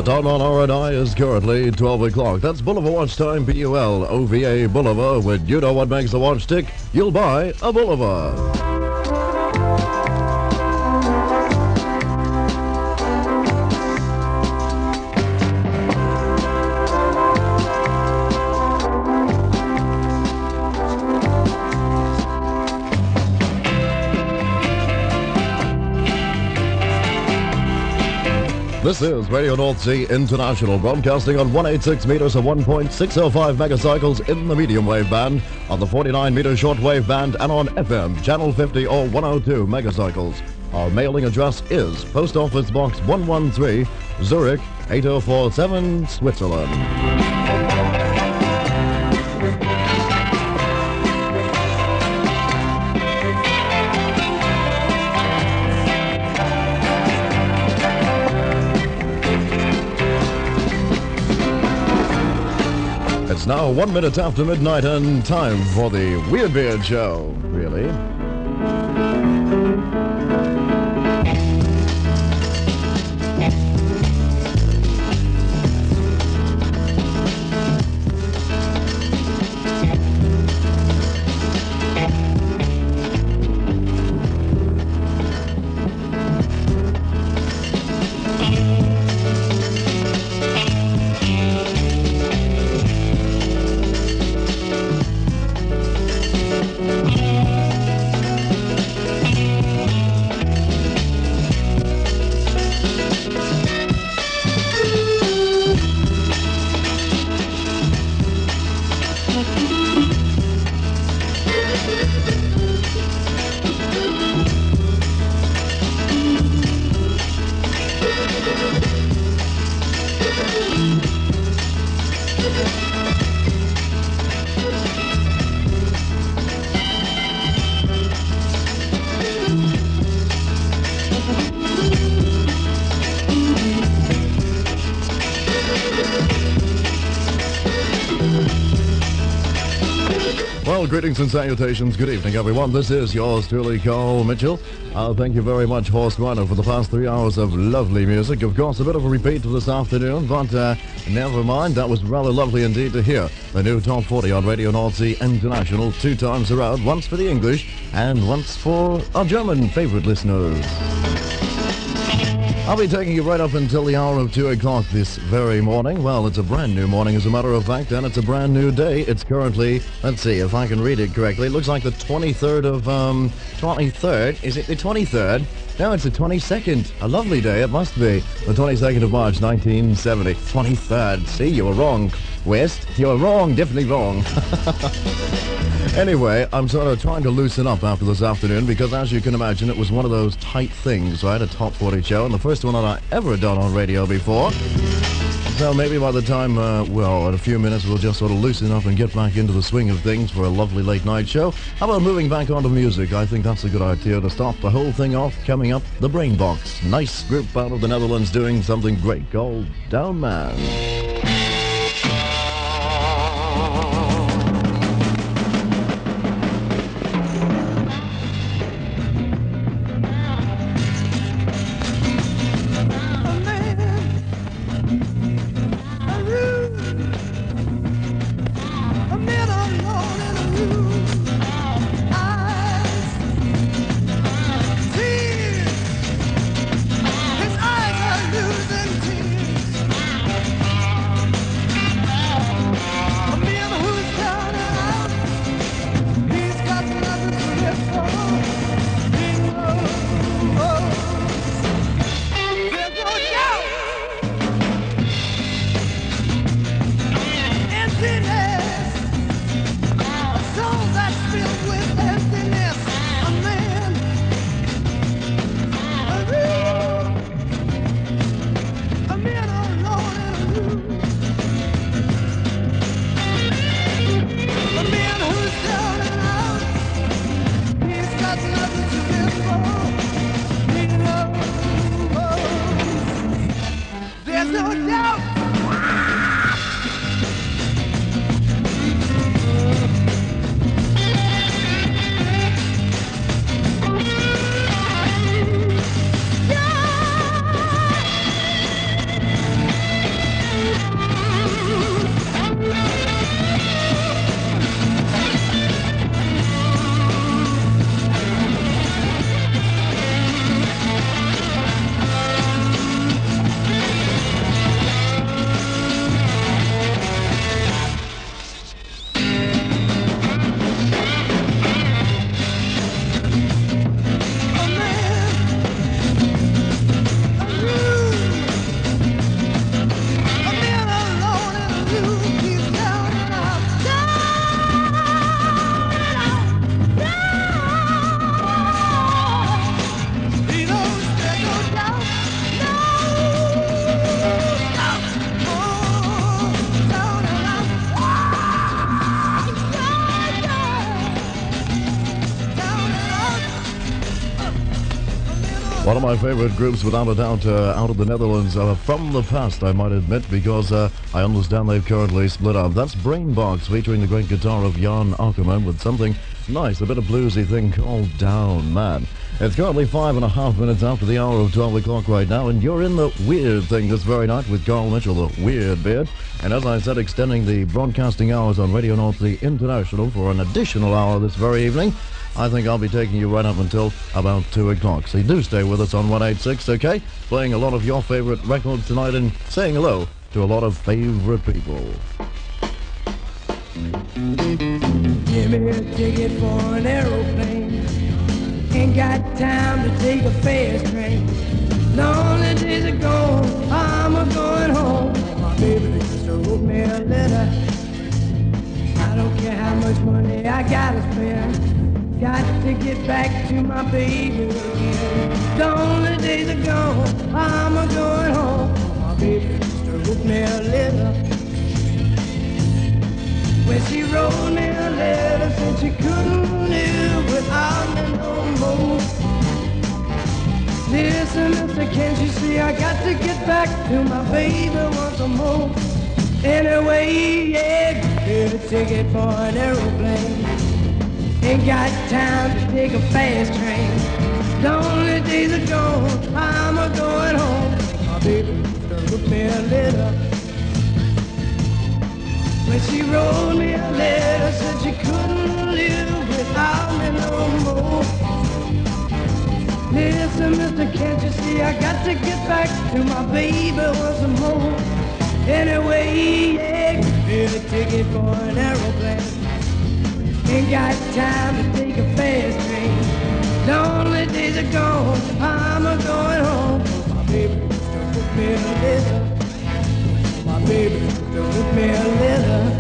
time on RNI is currently 12 o'clock. That's Boulevard Watch Time, B-U-L-O-V-A Boulevard. When you know what makes the watch tick, you'll buy a Boulevard. This is Radio North Sea International, broadcasting on 186 meters of 1.605 megacycles in the medium wave band, on the 49-meter shortwave band, and on FM, channel 50 or 102 megacycles. Our mailing address is Post Office Box 113, Zurich 8047, Switzerland. It's now 1 minute after midnight and time for the Weird Beard Show, really. Well, greetings and salutations. Good evening, everyone. This is yours truly, Carl Mitchell. Thank you very much, Horst Reiner, for the past 3 hours of lovely music. Of course, a bit of a repeat for this afternoon, but never mind. That was rather lovely indeed to hear. The new Top 40 on Radio North Sea International 2 times around, once for the English and once for our German favorite listeners. I'll be taking you right up until the hour of 2 o'clock this very morning. Well, it's a brand new morning, as a matter of fact, and it's a brand new day. It's currently, let's see if I can read it correctly. It looks like the 23rd of, 23rd? Is it the 23rd? No, it's the 22nd. A lovely day, it must be. The 22nd of March, 1970. 23rd. See, you were wrong, West. You were wrong, definitely wrong. Anyway, I'm sort of trying to loosen up after this afternoon because, as you can imagine, it was one of those tight things, right? A Top 40 show, and the first one that I ever done on radio before. So maybe by the time, well, in a few minutes, we'll just sort of loosen up and get back into the swing of things for a lovely late night show. How about moving back onto music? I think that's a good idea to start the whole thing off. Coming up, the Brainbox. Nice group out of the Netherlands doing something great called Down Man. One of my favorite groups, without a doubt, out of the Netherlands, from the past, I might admit, because I understand they've currently split up. That's Brainbox, featuring the great guitar of Jan Akkerman with something nice, a bit of bluesy thing called Down Man. It's currently 5.5 minutes after the hour of 12 o'clock right now, and you're in the Weird Thing this very night with Carl Mitchell, the Weird Beard. And as I said, extending the broadcasting hours on Radio North Sea International for an additional hour this very evening. I think I'll be taking you right up until about 2 o'clock. So do stay with us on 186, okay? Playing a lot of your favorite records tonight and saying hello to a lot of favorite people. Give me a ticket for an aeroplane. Ain't got time to take a fast train. Lonely days are gone, I'm a-going home. My baby just wrote me a letter. I don't care how much money I gotta spend. Got to get back to my baby again. Lonely days are gone, I'm a-going home. My baby just wrote me a letter. When she wrote me a letter, said she couldn't live without me no more. Listen, mister, can't you see I got to get back to my baby once more. Anyway, yeah, get a ticket for an aeroplane. Ain't got time to take a fast train. Lonely days are gone, I'm a-going home. My baby wrote me a letter. When she wrote me a letter, said she couldn't live without me no more. Listen, mister, can't you see I got to get back to my baby once more. Anyway, yeah, get a ticket for an aeroplane. Ain't got time to take a fast train. Lonely days are gone, I'm a-going home. My baby just wrote me a letter. My baby just wrote me a letter.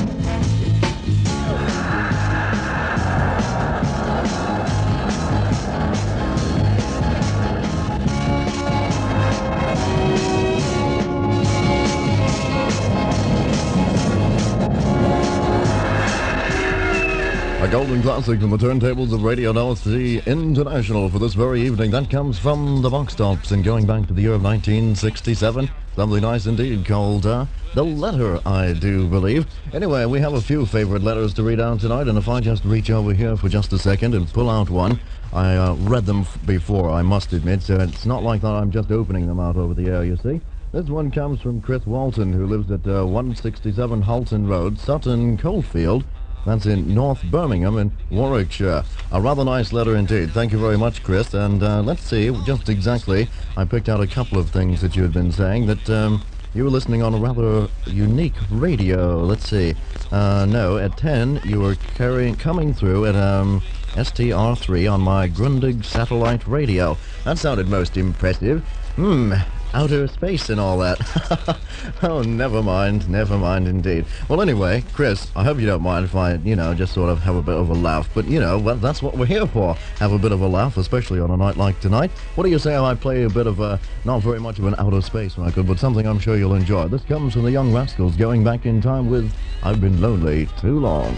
A golden classic from the turntables of Radio North Sea International for this very evening. That comes from the Box Tops and going back to the year of 1967. Something nice indeed called The Letter, I do believe. Anyway, we have a few favorite letters to read out tonight, and if I just reach over here for just a second and pull out one, I read them before, I must admit, so it's not like that I'm just opening them out over the air, you see. This one comes from Chris Walton, who lives at 167 Halton Road, Sutton Coldfield. That's in North Birmingham in Warwickshire. A rather nice letter indeed. Thank you very much, Chris. And let's see, just exactly, I picked out a couple of things that you had been saying, that you were listening on a rather unique radio. Let's see. No, at 10, you were coming through at STR3 on my Grundig satellite radio. That sounded most impressive. Outer space and all that. Oh, never mind indeed. Well, anyway, Chris, I hope you don't mind if I, just sort of have a bit of a laugh. But, well, that's what we're here for. Have a bit of a laugh, especially on a night like tonight. What do you say I play a bit of not very much of an outer space record, but something I'm sure you'll enjoy. This comes from the Young Rascals, going back in time with I've Been Lonely Too Long.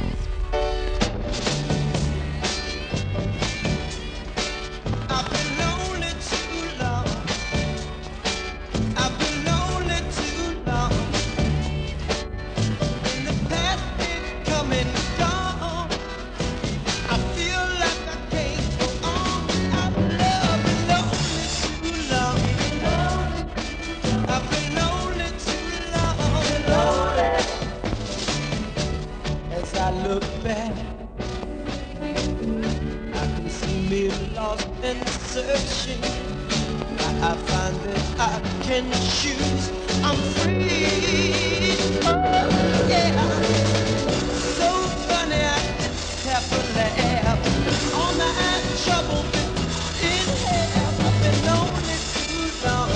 Searching, I find that I can choose. I'm free. Oh, yeah. So funny, I just have to laugh. All my trouble in half. I've been lonely too long.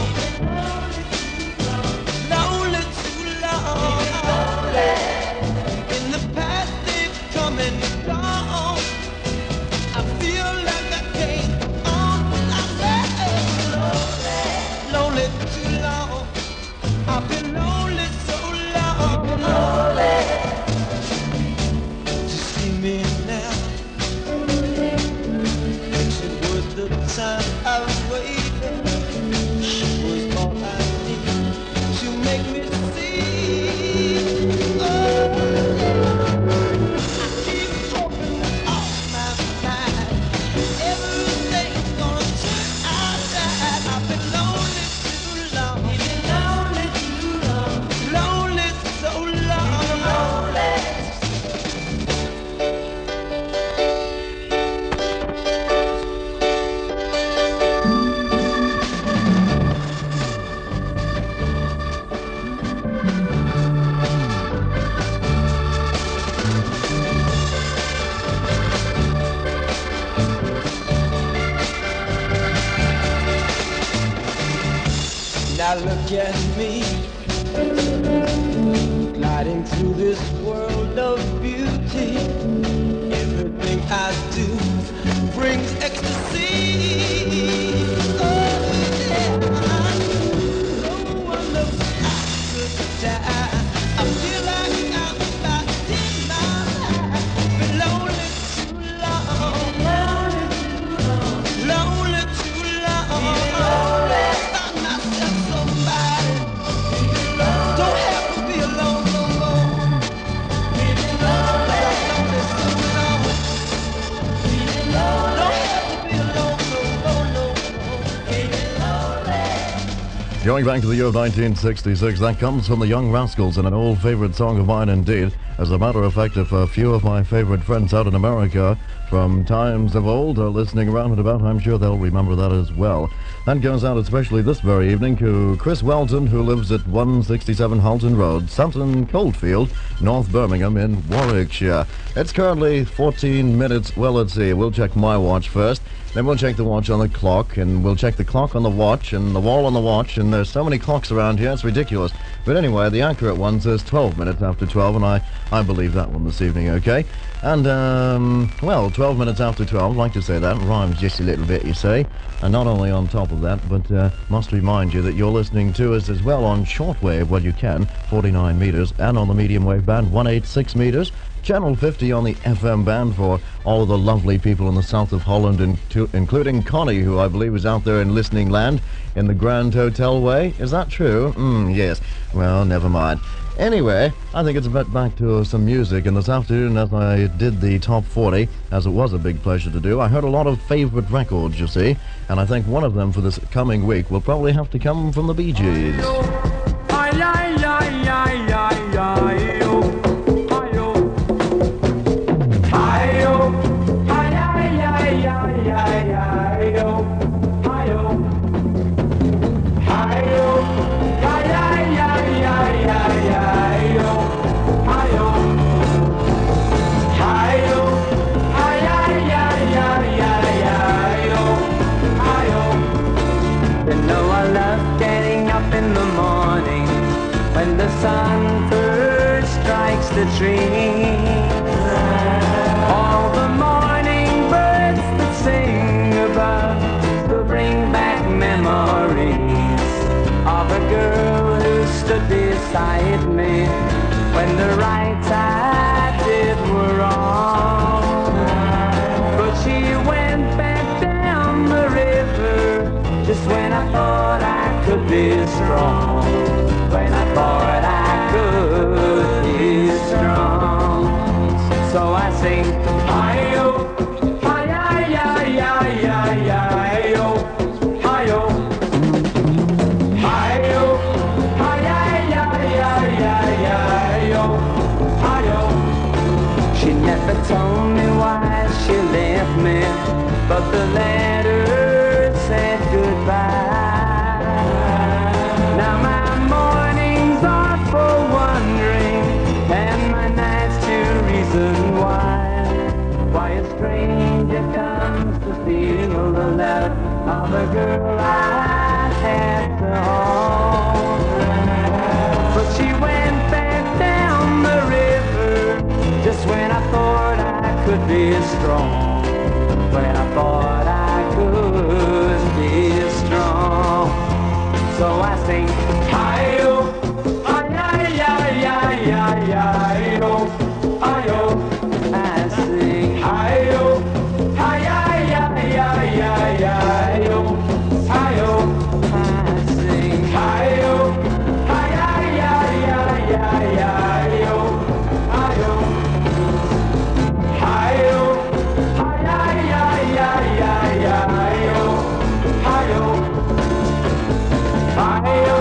Lonely too long. In the past they've come and gone. I feel like I can't. Lonely too long. I've been lonely so long. Just see me now. Makes it worth the time I was waiting. I look at me, gliding through this world of beauty. Everything I do brings ecstasy. Oh yeah, so wonderful, I could die. I feel like I'm about in my life. Been lonely too long, lonely too long. Found myself somebody. Don't have to be alone no more. I'm lonely too long. Don't have to be alone no more. Going back to the year of 1966, that comes from the Young Rascals and an old favorite song of mine indeed. As a matter of fact, if a few of my favorite friends out in America from times of old are listening around and about, I'm sure they'll remember that as well. That goes out especially this very evening to Chris Welton, who lives at 167 Halton Road, Sutton Coldfield, North Birmingham in Warwickshire. It's currently 14 minutes, well, let's see, we'll check my watch first. Then we'll check the watch on the clock, and we'll check the clock on the watch, and the wall on the watch, and there's so many clocks around here, it's ridiculous. But anyway, the accurate one says 12 minutes after 12, and I believe that one this evening, okay? And, well, 12 minutes after 12, I'd like to say that, rhymes just a little bit, you see. And not only on top of that, but must remind you that you're listening to us as well on shortwave, well you can, 49 meters, and on the medium wave band, 186 meters. Channel 50 on the FM band for all of the lovely people in the south of Holland, including Connie, who I believe is out there in listening land in the Grand Hotel Way. Is that true? Yes. Well, never mind. Anyway, I think it's a bit back to some music, and this afternoon as I did the top 40, as it was a big pleasure to do, I heard a lot of favorite records, you see, and I think one of them for this coming week will probably have to come from the Bee Gees. When the sun first strikes the tree, all the morning birds that sing above will bring back memories of a girl who stood beside me when the rights I did were wrong. But she went back down the river just when I thought I could be strong. When I thought I could be strong. So I sing, hi-yo, hi-yi-yi-yi-yi-yi-yo, hi-yo, hi-yo, hi-yi-yi-yi-yi-yi-yo, hi-yo. She never told me why she left me, but the letter said goodbye. Now my mornings are for wondering, and my nights to reason why a stranger comes to steal the love of a girl I had to hold. But she went back down the river just when I thought I could be strong. When I thought I could be strong. So I sing, hi-yo, hi-yi-yi-yi-yi-yi-yo, hi-yo. I sing, hi-yo, hi-yi-yi-yi-yi-yi-yo, hi-yo. I sing, hi-yo, hi-yi-yi-yi-yi-yi-yo, hi-yo. Hi-yo, hi-yi-yi-yi-yi-yi-yo, hi-yo. Hi-yo,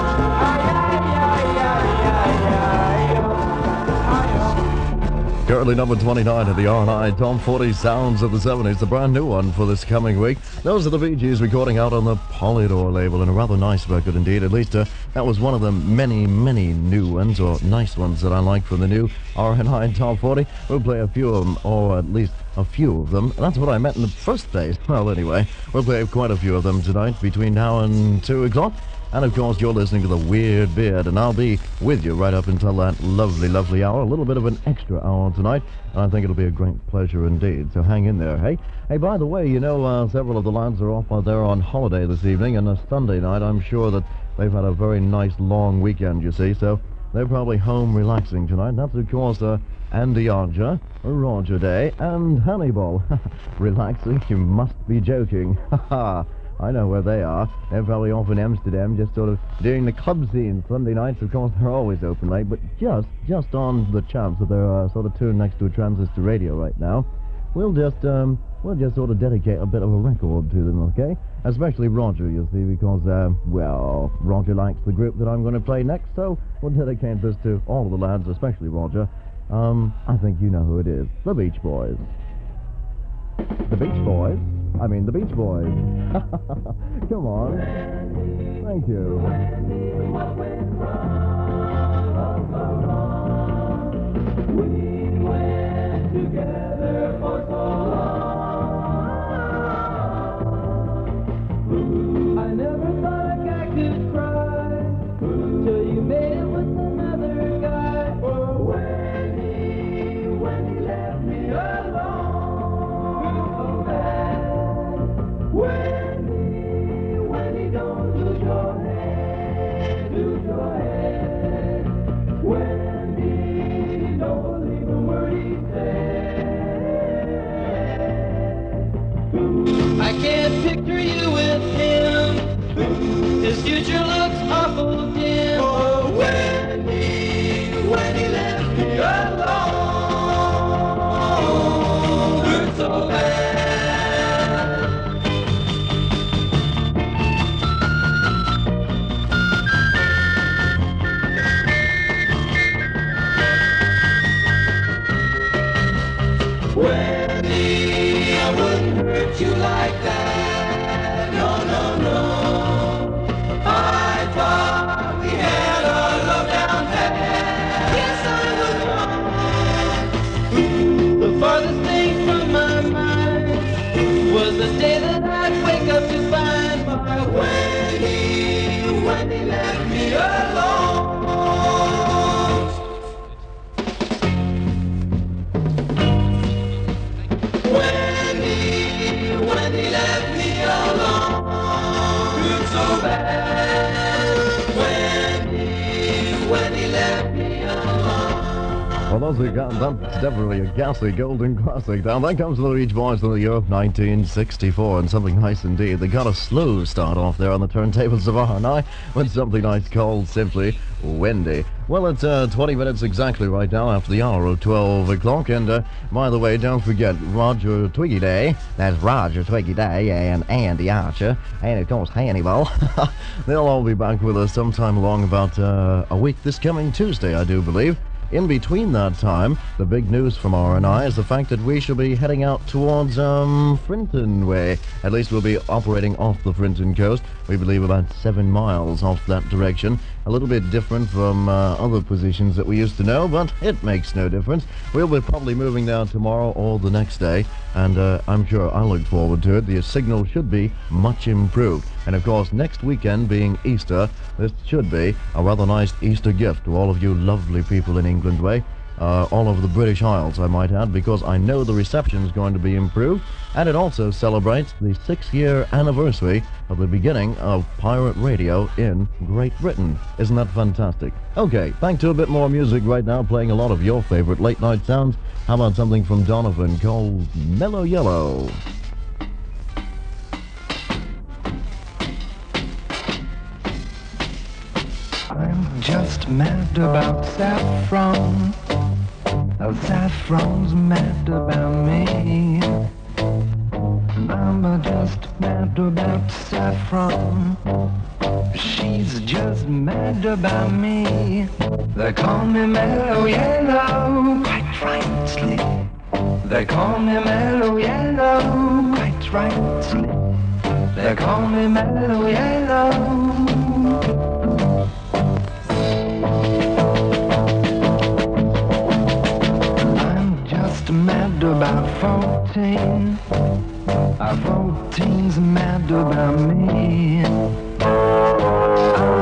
Currently number 29 of the R&I Top 40 Sounds of the 70s, the brand new one for this coming week. Those are the Bee Gees recording out on the Polydor label, and a rather nice record indeed. At least that was one of the many, many new ones, or nice ones that I like from the new R&I Top 40. We'll play a few of them, or at least a few of them. That's what I meant in the first place. Well, anyway, we'll play quite a few of them tonight between now and 2 o'clock. And of course, you're listening to The Weird Beard, and I'll be with you right up until that lovely, lovely hour. A little bit of an extra hour tonight, and I think it'll be a great pleasure indeed. So hang in there, hey? Hey, by the way, you know, several of the lads are off out there on holiday this evening, and a Sunday night, I'm sure that they've had a very nice long weekend, you see, so they're probably home relaxing tonight. And that's, of course, Andy Archer, Roger Day, and Hannibal. Relaxing? You must be joking. I know where they are. They're probably off in Amsterdam, just sort of doing the club scene. Sunday nights, of course, they're always open late, but just on the chance that they're sort of tuned next to a transistor radio right now, we'll just sort of dedicate a bit of a record to them, okay? Especially Roger, you see, because, well, Roger likes the group that I'm going to play next, so we'll dedicate this to all of the lads, especially Roger. I think you know who it is. The Beach Boys. The Beach Boys? I mean, the Beach Boys. Come on. Thank you. We went together for so long. I never thought a guy could cry till you made it with another guy. When he left me alone. When he don't lose your head, when he don't believe a word he said. I can't picture you with him, his future looks awful dim. Oh, when he left me alone, hurt so bad. I wouldn't hurt you like that, no, no, no. I thought we had our love down pat. Yes, I was wrong. The farthest thing from my mind was the day that I'd wake up to find my when he left me alone. When he left me alone, hurt so bad. When he left me alone. Well, that's definitely a ghastly golden classic. Now, that comes to the Beach Boys in the year of 1964, and something nice indeed. They got a slow start off there on the turntables of R&I with something nice called simply Wendy. Well, it's 20 minutes exactly right now after the hour of 12 o'clock, and by the way, don't forget Roger Twiggy Day. That's Roger Twiggy Day and Andy Archer, and of course Hannibal. They'll all be back with us sometime along about a week this coming Tuesday, I do believe. In between that time, the big news from R&I is the fact that we shall be heading out towards Frinton way. At least we'll be operating off the Frinton coast. We believe about 7 miles off that direction. A little bit different from other positions that we used to know, but it makes no difference. We'll be probably moving down tomorrow or the next day, and I'm sure I look forward to it. The signal should be much improved. And of course, next weekend being Easter, this should be a rather nice Easter gift to all of you lovely people in England way. All over the British Isles, I might add, because I know the reception is going to be improved, and it also celebrates the 6-year anniversary of the beginning of pirate radio in Great Britain. Isn't that fantastic? Okay, back to a bit more music right now, playing a lot of your favorite late night sounds. How about something from Donovan called Mellow Yellow? I'm just mad about saffron. Saffron's mad about me. I'm just mad about saffron. She's just mad about me. They call me Mellow Yellow, quite rightly. They call me Mellow Yellow, quite rightly. They call me Mellow Yellow. Mad about 14. 14's mad about me.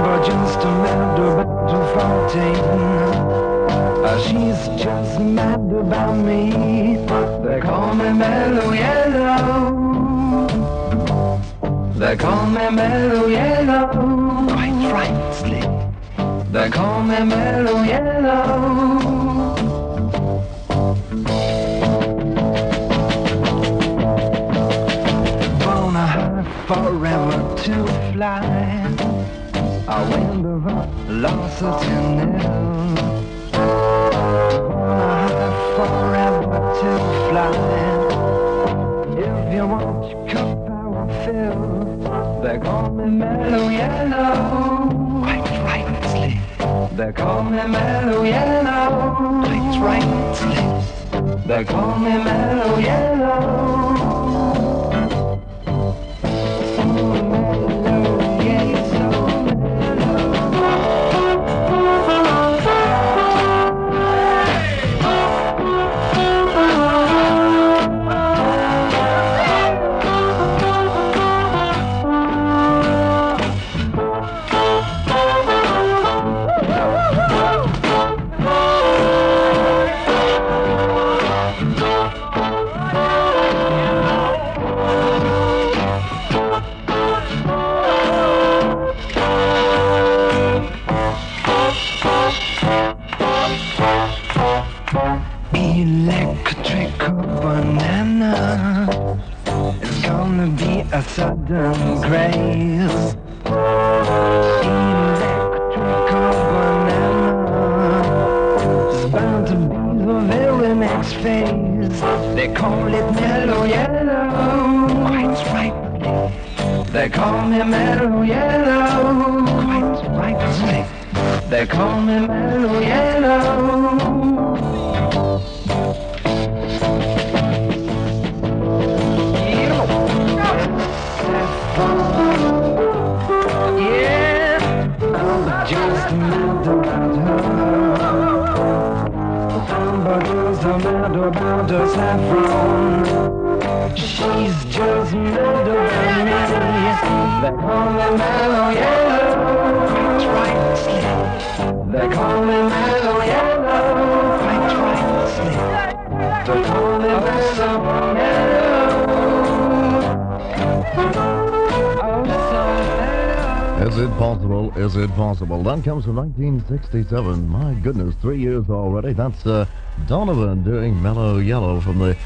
14. She's just mad about me. They call me Mellow Yellow. They call me Mellow Yellow. Quite rightly. They call me Mellow Yellow. Wanna have forever to fly. I wind of a lost sentinel. Wanna have forever to fly. If you want your cup, I will fill. They call me Mellow Yellow. Quite rightly. They call me Mellow Yellow. Quite rightly. They call me Mellow Yellow. Electrical banana. It's gonna be a sudden grace. Electrical banana. It's bound to be the very next phase. They call it Mellow Yellow. Quite rightly. They call me Mellow Yellow. Quite rightly. They call me Mellow Yellow. Just mad about her. Somebody's mad about her saffron. She's just mad about me. They call me Mellow Yellow. Quite rightly. They call me Mellow Yellow. Quite rightly. They call me Mellow Yellow. Oh, so Is it possible? Is it possible? That comes from 1967. My goodness, 3 years already. That's Donovan doing Mellow Yellow from the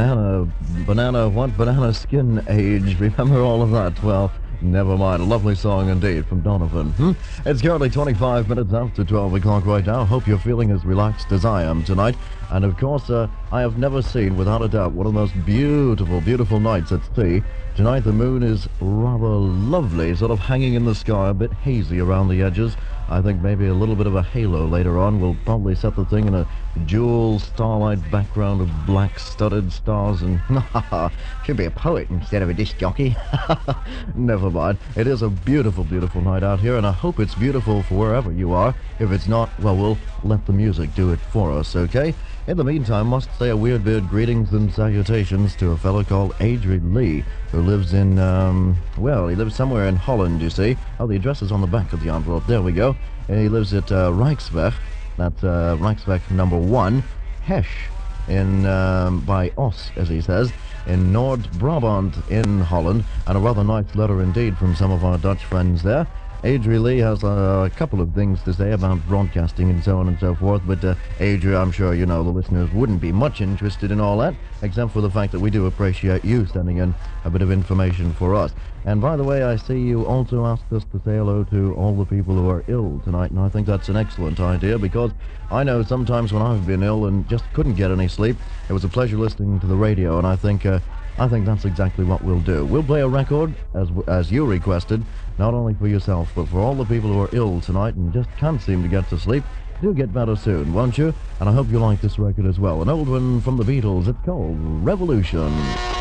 banana skin age. Remember all of that? Well, never mind. A lovely song indeed from Donovan. It's currently 25 minutes after 12 o'clock right now. Hope you're feeling as relaxed as I am tonight. And of course, I have never seen, without a doubt, one of the most beautiful, beautiful nights at sea. Tonight the moon is rather lovely, sort of hanging in the sky, a bit hazy around the edges. I think maybe a little bit of a halo later on will probably set the thing in a jewel starlight background of black studded stars and should be a poet instead of a disc jockey. Never mind. It is a beautiful, beautiful night out here, and I hope it's beautiful for wherever you are. If it's not, well, we'll let the music do it for us, okay? In the meantime, must say a weird beard greetings and salutations to a fellow called Adrian Lee, who lives in, well, he lives somewhere in Holland, you see. Oh, the address is on the back of the envelope. There we go. And he lives at Rijksweg. That's Rijksweg number 1, Hesch, in, by Os, as he says, in Noord-Brabant in Holland. And a rather nice letter indeed from some of our Dutch friends there. Adrian Lee has a couple of things to say about broadcasting and so on and so forth, but Adrian, I'm sure you know the listeners wouldn't be much interested in all that, except for the fact that we do appreciate you sending in a bit of information for us. And by the way, I see you also asked us to say hello to all the people who are ill tonight, and I think that's an excellent idea, because I know sometimes when I've been ill and just couldn't get any sleep, it was a pleasure listening to the radio, and I think that's exactly what we'll do. We'll play a record, as you requested, not only for yourself, but for all the people who are ill tonight and just can't seem to get to sleep. Do get better soon, won't you? And I hope you like this record as well. An old one from the Beatles. It's called Revolution.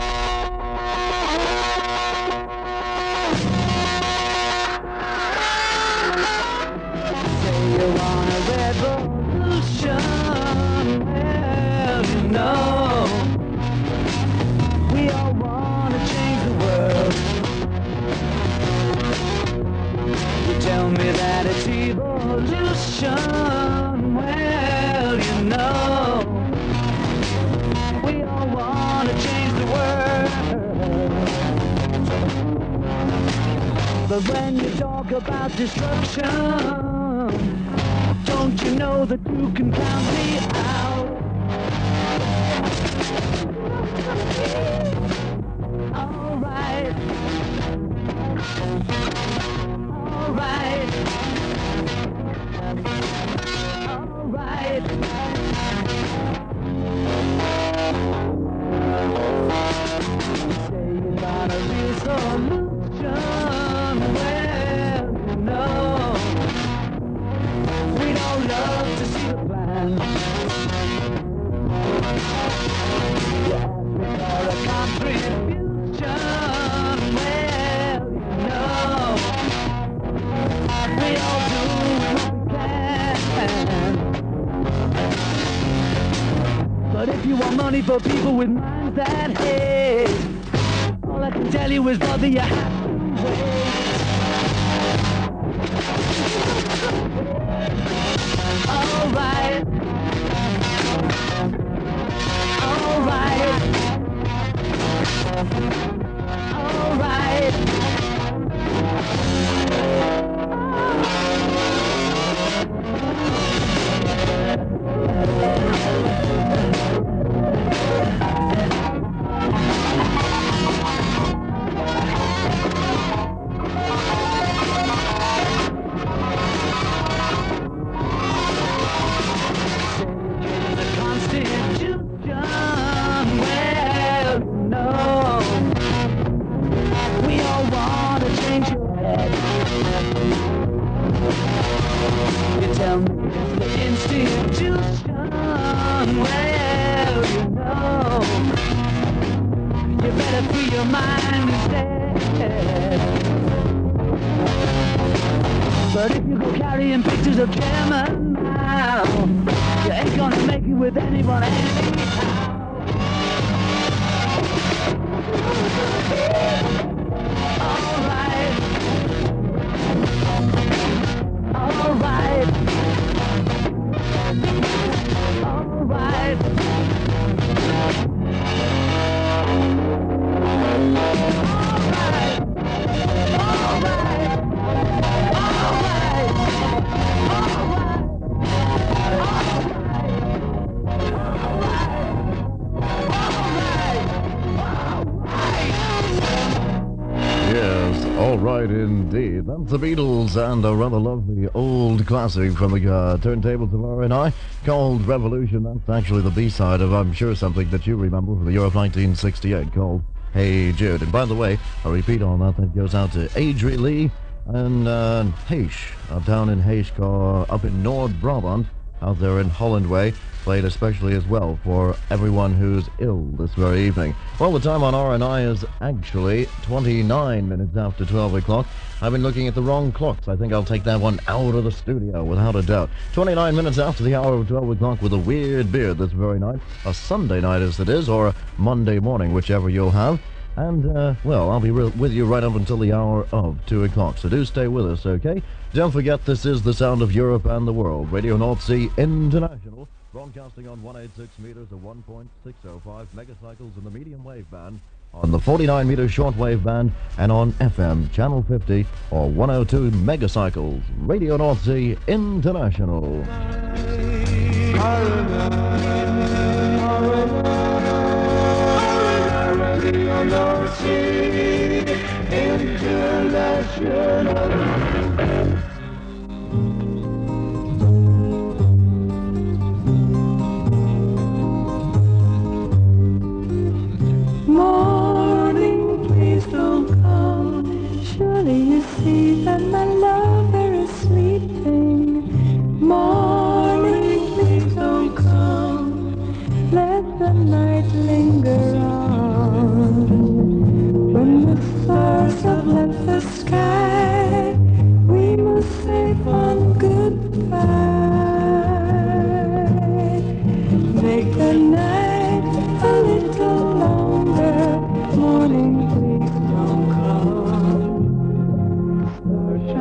Say you want a revolution, well, you know, we all want to change the world. You tell me that it's evolution. But when you talk about destruction, don't you know that you can count me out? Alright. Alright. Alright. Say you got a real solution. Well, you know, we don't love to see the plan. You ask me for a contribution. Well, you know, we all do what we can. But if you want money for people with minds that hate, all I can tell you is, brother, you have to wait. Alright. Alright. Alright. But if you go carrying pictures of chairman now, you ain't gonna make it with anyone anyhow. Alright. Alright. Alright. All right, indeed. That's the Beatles and a rather lovely old classic from the turntables of R&I called Revolution. That's actually the B-side of, I'm sure, something that you remember from the year of 1968 called Hey Jude. And by the way, a repeat on that goes out to Adri Lee and Heish, down in Heish, up in Nord Brabant, out there in Holland Way, played especially as well for everyone who's ill this very evening. Well, the time on R&I is actually 29 minutes after 12 o'clock. I've been looking at the wrong clocks. I think I'll take that one out of the studio, without a doubt. 29 minutes after the hour of 12 o'clock with a weird beard this very night. A Sunday night as it is, or a Monday morning, whichever you'll have. And, well, I'll be with you right up until the hour of 2 o'clock, so do stay with us, okay? Don't forget, this is the sound of Europe and the world. Radio North Sea International, broadcasting on 186 meters or 1.605 megacycles in the medium wave band, on the 49-meter shortwave band, and on FM, channel 50, or 102 megacycles. Radio North Sea International. Radio North Sea International. Morning, please don't come. Surely you see that my lover is sleeping. Morning, please don't come. Let the night linger on. When the stars have left the sky, we must say fond goodbye. Make the night a little longer. Morning, please don't come. Stars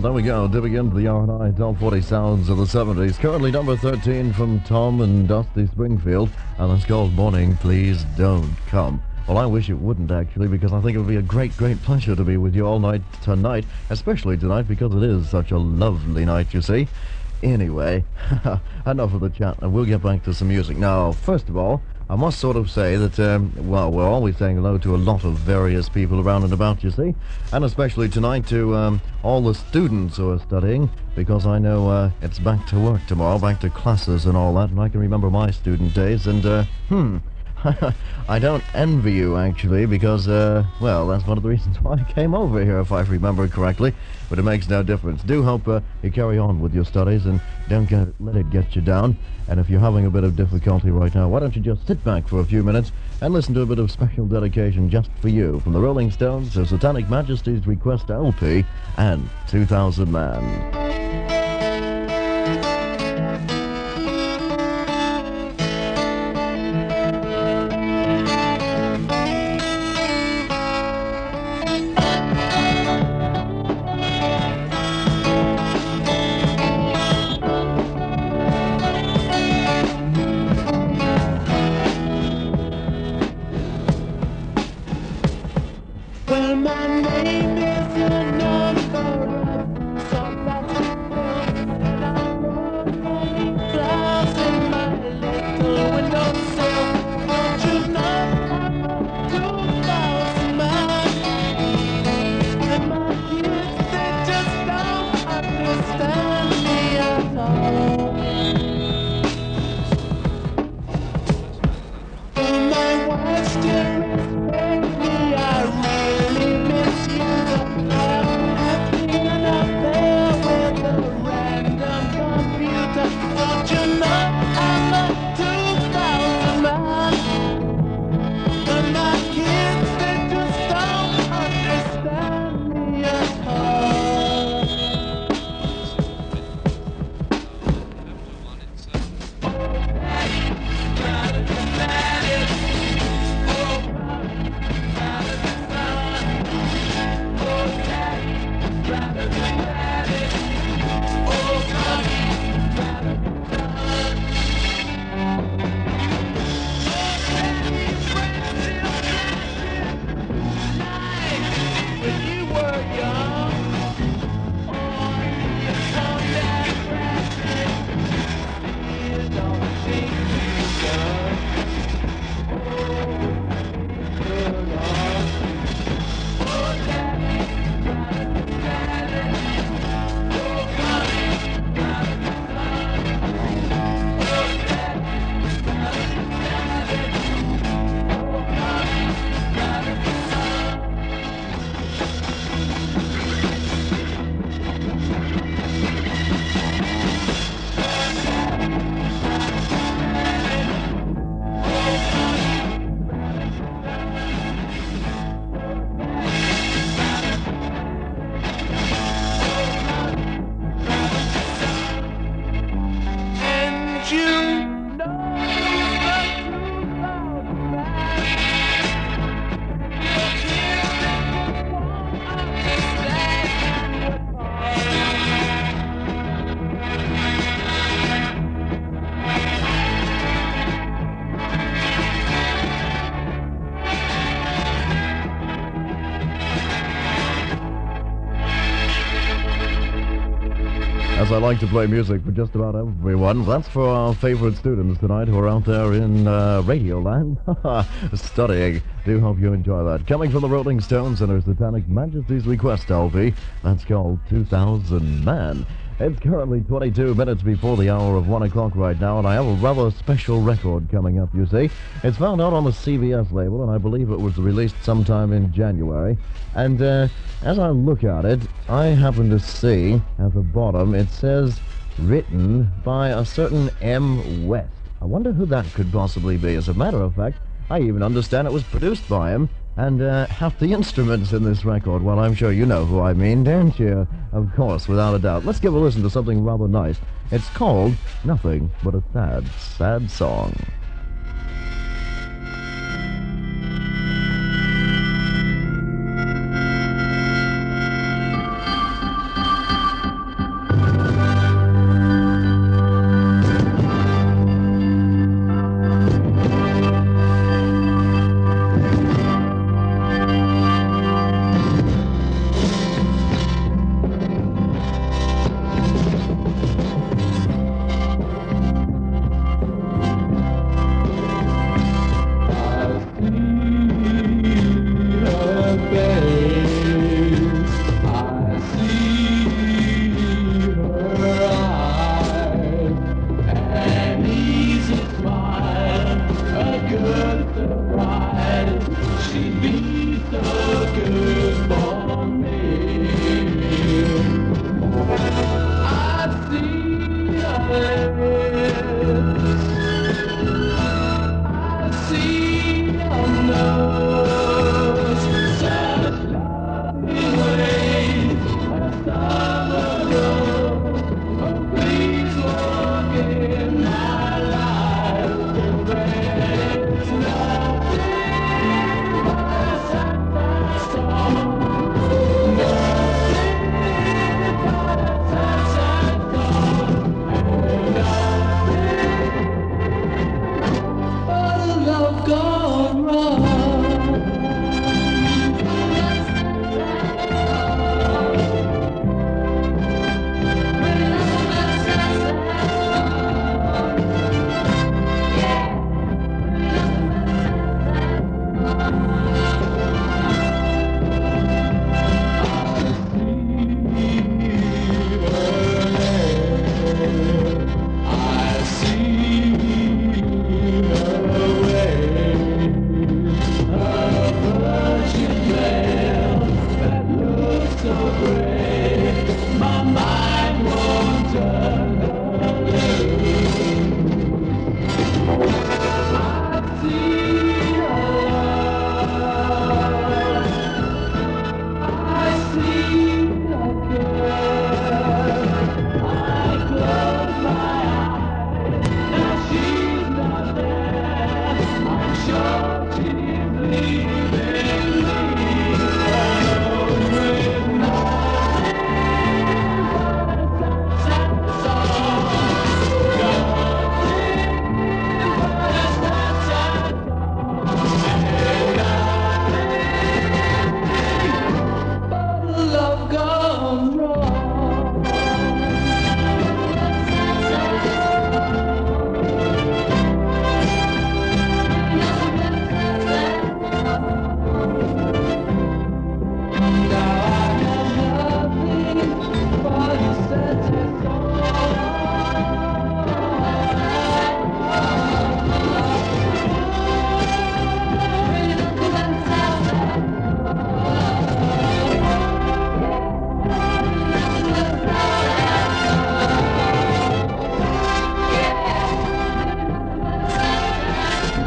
Well, there we go. Dipping into the R&I Top 40 sounds of the 70s. Currently number 13 from Tom and Dusty Springfield. And it's called Morning, Please Don't Come. Well, I wish it wouldn't, actually, because I think it would be a great, great pleasure to be with you all night tonight. Especially tonight, because it is such a lovely night, you see. Anyway, enough of the chat, and we'll get back to some music. Now, first of all, I must sort of say that, well, we're always saying hello to a lot of various people around and about, you see, and especially tonight to all the students who are studying, because I know it's back to work tomorrow, back to classes and all that, and I can remember my student days, and, I don't envy you, actually, because, well, that's one of the reasons why I came over here, if I remember correctly, but it makes no difference. Do hope you carry on with your studies and don't let it get you down, and if you're having a bit of difficulty right now, why don't you just sit back for a few minutes and listen to a bit of special dedication just for you, from the Rolling Stones to Satanic Majesty's Request LP and 2000 Man. Well, my name is a number of somebody and I wrote many clouds in my little windowsill. Don't you know I'm a 2,000 man? And my kids, they just don't understand me at all. But my wife still respects me, I really miss you. I've been an affair with a random computer. Don't you know I'm a 2,000 man? And my kids, they just don't understand me at all. When you were young, or you come down crashing, you don't think you've done. Good Lord. Oh, Daddy, Daddy, oh, Daddy, oh, and you know the truth about that. Your kids, they won't understand at all. As I like to play music for just about everyone, that's for our favorite students tonight who are out there in Radioland studying. Do hope you enjoy that. Coming from the Rolling Stones and her Satanic Majesty's Request LP, that's called 2000 Man. It's currently 22 minutes before the hour of 1 o'clock right now, and I have a rather special record coming up, you see. It's found out on the CBS label, and I believe it was released sometime in January. And as I look at it, I happen to see at the bottom it says written by a certain M. West. I wonder who that could possibly be. As a matter of fact, I even understand it was produced by him, and half the instruments in this record, well, I'm sure you know who I mean, don't you? Of course, without a doubt. Let's give a listen to something rather nice. It's called Nothing But a Sad, Sad Song.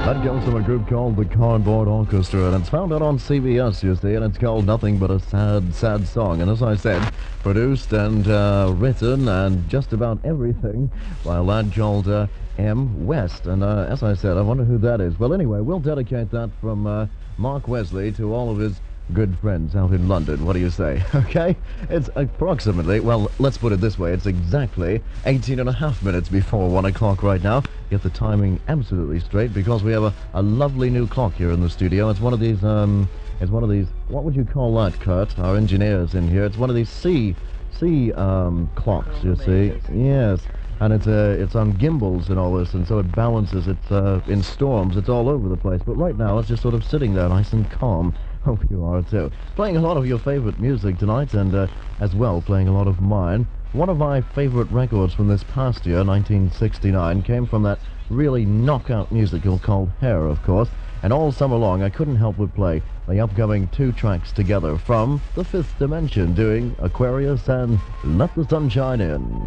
That comes from a group called the Cardboard Orchestra, and it's found out on CBS, you see, and it's called Nothing But a Sad, Sad Song. And as I said, produced and written and just about everything by a lad called M. West. And as I said, I wonder who that is. Well, anyway, we'll dedicate that from Mark Wesley to all of his good friends out in London. What do you say? Okay? It's approximately, well, let's put it this way, it's exactly 18 and a half minutes before 1 o'clock right now. Get the timing absolutely straight because we have a lovely new clock here in the studio. It's one of these, what would you call that, Kurt? Our engineer's in here. It's one of these C clocks, you see. Yes. And it's on gimbals and all this, and so it balances. It's in storms. It's all over the place. But right now, it's just sort of sitting there nice and calm. Hope you are too. Playing a lot of your favorite music tonight, and as well playing a lot of mine. One of my favorite records from this past year, 1969, came from that really knockout musical called Hair, of course. And all summer long, I couldn't help but play the upcoming 2 tracks together from The Fifth Dimension, doing Aquarius and Let the Sunshine In.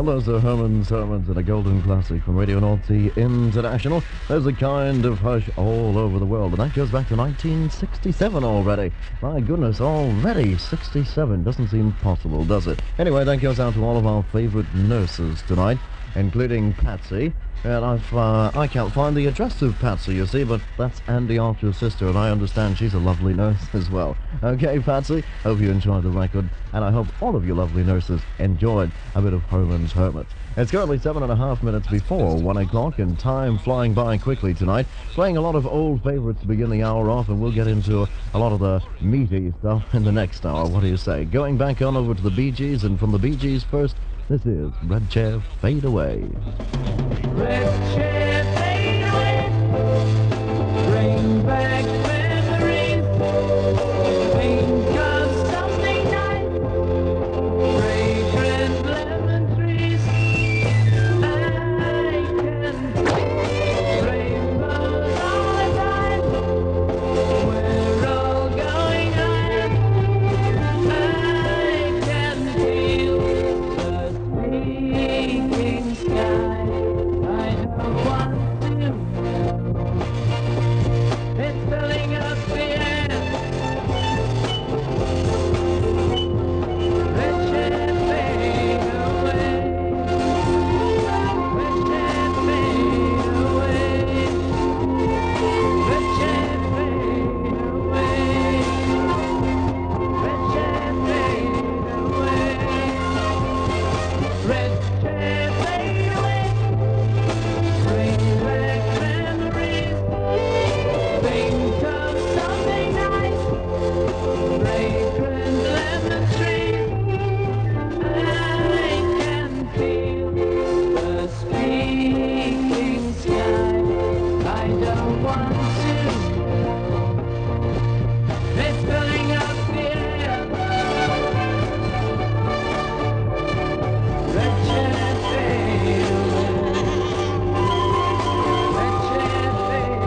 Well, those are Herman's Hermits and a golden classic from Radio Naughty International. There's a kind of hush all over the world, and that goes back to 1967 already. My goodness, already 67. Doesn't seem possible, does it? Anyway, that goes out to all of our favorite nurses tonight, including Patsy. And I can't find the address of Patsy, you see, but that's Andy Archer's sister, and I understand she's a lovely nurse as well. Okay, Patsy, hope you enjoyed the record, and I hope all of you lovely nurses enjoyed a bit of Herman's Hermits. It's currently 7.5 minutes before 1 o'clock, and time flying by quickly tonight. Playing a lot of old favorites to begin the hour off, and we'll get into a lot of the meaty stuff in the next hour. What do you say? Going back on over to the Bee Gees, and from the Bee Gees first, this is Red Chair Fade Away. Red chair fade away, bring back memories. Think of something nice, fragrant lemon trees. I can see rainbows all the time. We're all going higher. I can feel the speaking sky. I don't want to know. It's filling up the air. Red chair fade away. Red chair fade away. Red chair fade away. Red chair fade away. Red chair fade away. Bring back memories. Think of something nice. Fragrant lemon trees. I can feel the speaking sky. I don't want to know. It's filling up the air. Red chair fade away. Red chair fade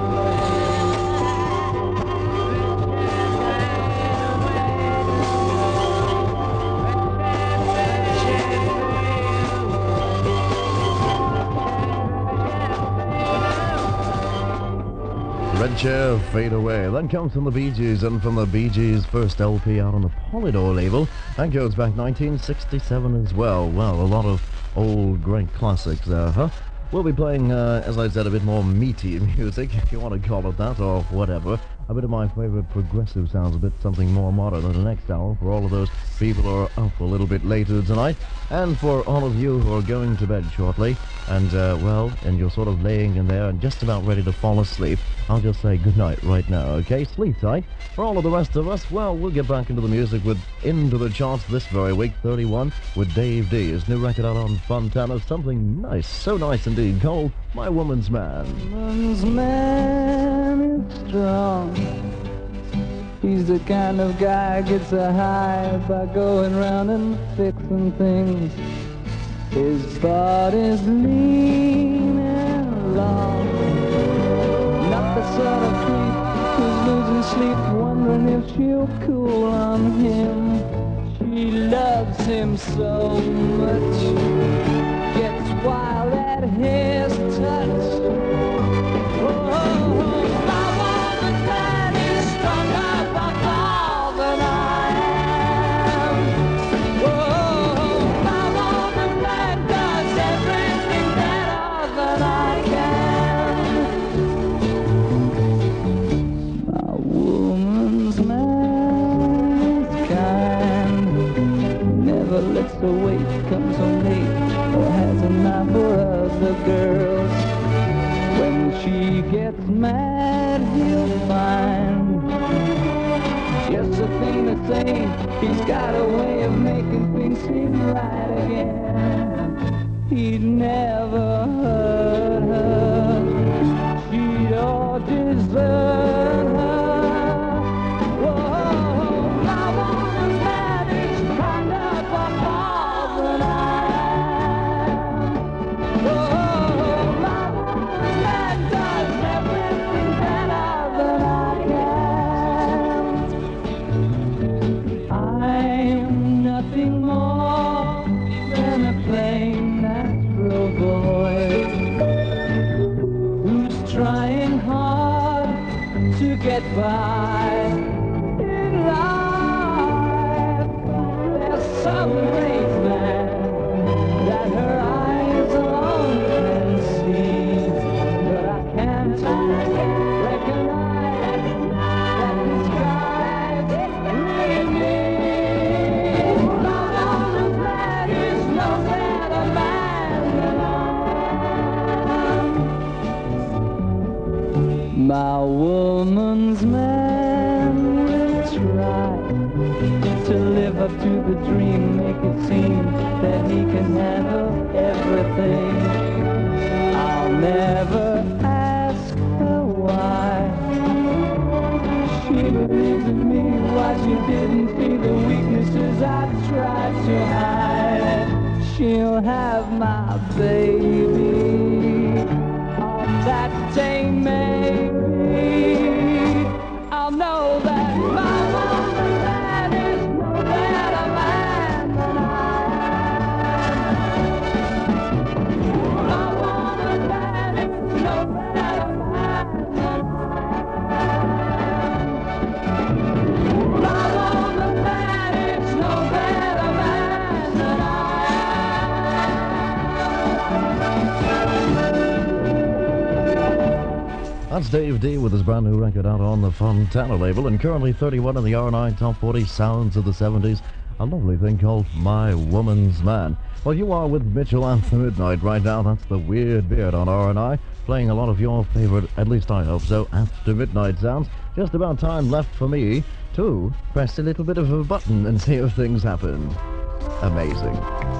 Red Chair Fade Away. That comes from the Bee Gees, and from the Bee Gees' first LP out on the Polydor label. That goes back 1967 as well. Well, a lot of old great classics there, huh? We'll be playing, as I said, a bit more meaty music, if you want to call it that, or whatever. A bit of my favorite progressive sounds, a bit something more modern in the next hour for all of those people who are up a little bit later tonight. And for all of you who are going to bed shortly, and, and you're sort of laying in there and just about ready to fall asleep, I'll just say good night right now, okay? Sleep tight. For all of the rest of us, well, we'll get back into the music with Into the Charts this very week, 31, with Dave D. His new record out on Fontana, something nice, so nice indeed, called My Woman's Man. Woman's man is strong. He's the kind of guy gets a high by going round and fixing things. His body's lean and long. Not the sort of creep who's losing sleep, wondering if she'll cool on him. She loves him so much, gets wild at his touch. Oh, my woman's man is stronger by far than I am. Oh, my woman's man does everything better than I can. My woman's man is kind, never lets her wait, comes home late, or has an eye for other girls. When she gets mad, he'll find just a thing to say. He's got a way of making things seem right again. He'd never hurt her, she'd all desert her. Whoa, my woman's man is kind of a far than I am. Whoa, my woman's man does everything better than I can. I'm nothing more than a plain live up to the dream, make it seem that he can handle everything. I'll never ask her why. She believes in me, why she didn't see the weaknesses I tried to hide. She'll have my baby on that day, maybe I'll know that my woman man is no better man than I am. My woman man is no better man than I am. My woman man is no better man than I am. That's Dave D with his brand new record out on the Fontana label, and currently 31 in the R&I Top 40 Sounds of the 70s. A lovely thing called My Woman's Man. Well, you are with Mitchell After Midnight right now. That's the Weird Beard on R&I, playing a lot of your favorite, at least I hope so, After Midnight sounds. Just about time left for me to press a little bit of a button and see if things happen. Amazing.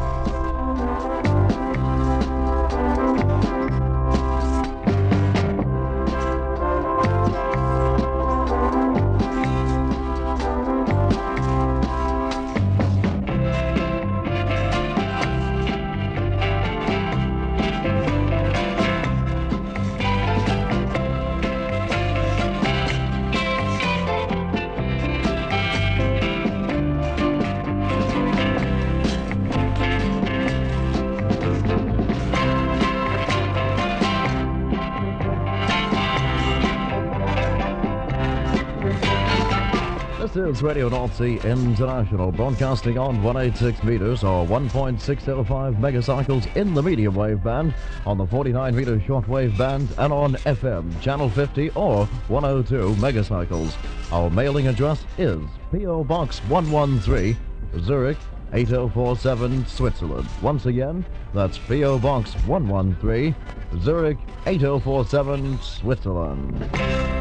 This is Radio North Sea International, broadcasting on 186 meters or 1.605 megacycles in the medium wave band, on the 49 meter shortwave band, and on FM, channel 50 or 102 megacycles. Our mailing address is P.O. Box 113, Zurich 8047, Switzerland. Once again, that's P.O. Box 113, Zurich 8047, Switzerland.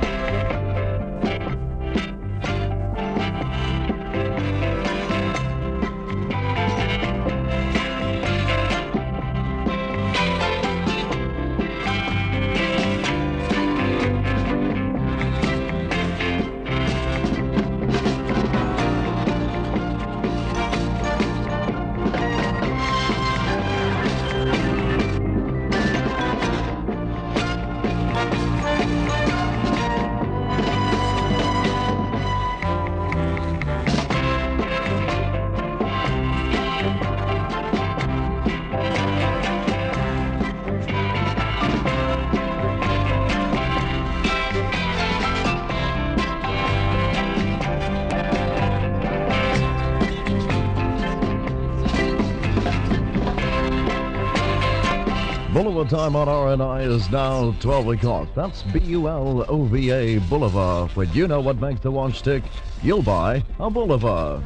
Boulevard time on R&I is now 12 o'clock. That's B-U-L-O-V-A Boulevard. When you know what makes the watch tick, you'll buy a Boulevard.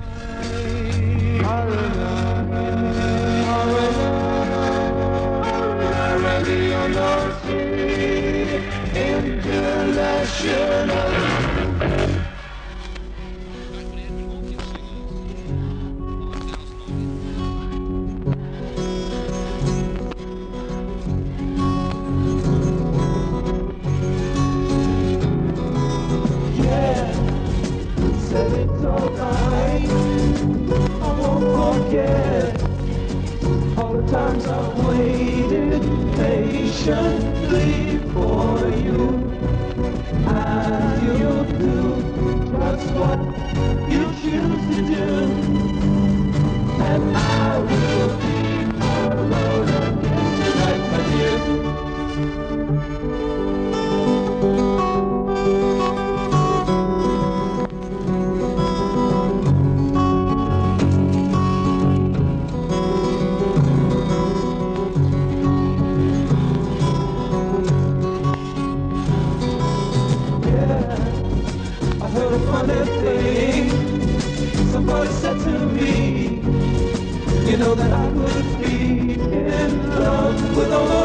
All the times I've waited patiently for you, and you'll do just what you choose to do, and I will be alone again tonight, my dear. Somebody said to me, you know that I could be in love with a